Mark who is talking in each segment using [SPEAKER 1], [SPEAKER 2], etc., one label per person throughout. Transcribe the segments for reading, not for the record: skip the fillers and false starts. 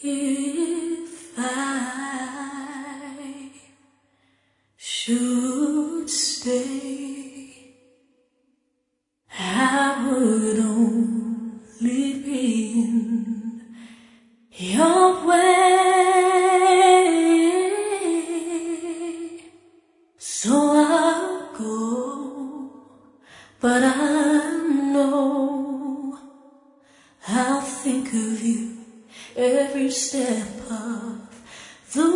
[SPEAKER 1] If I should stay, I would only be in your way. So I'll go, but I know I'll think of you every step of the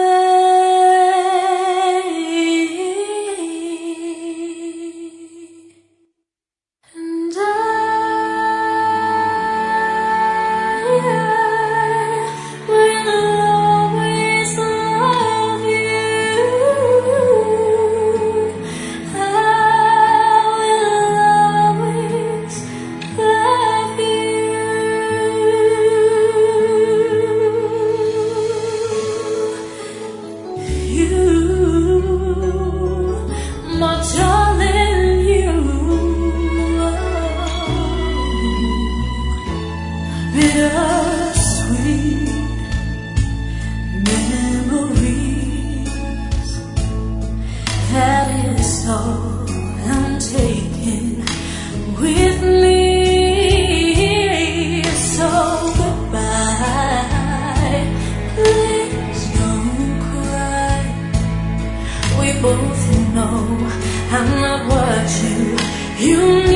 [SPEAKER 1] way. And I will always love you. I will always love you. My darling, you bittersweet memories. That is all I'm taking with me. So goodbye, please don't cry. We both know I'm not what you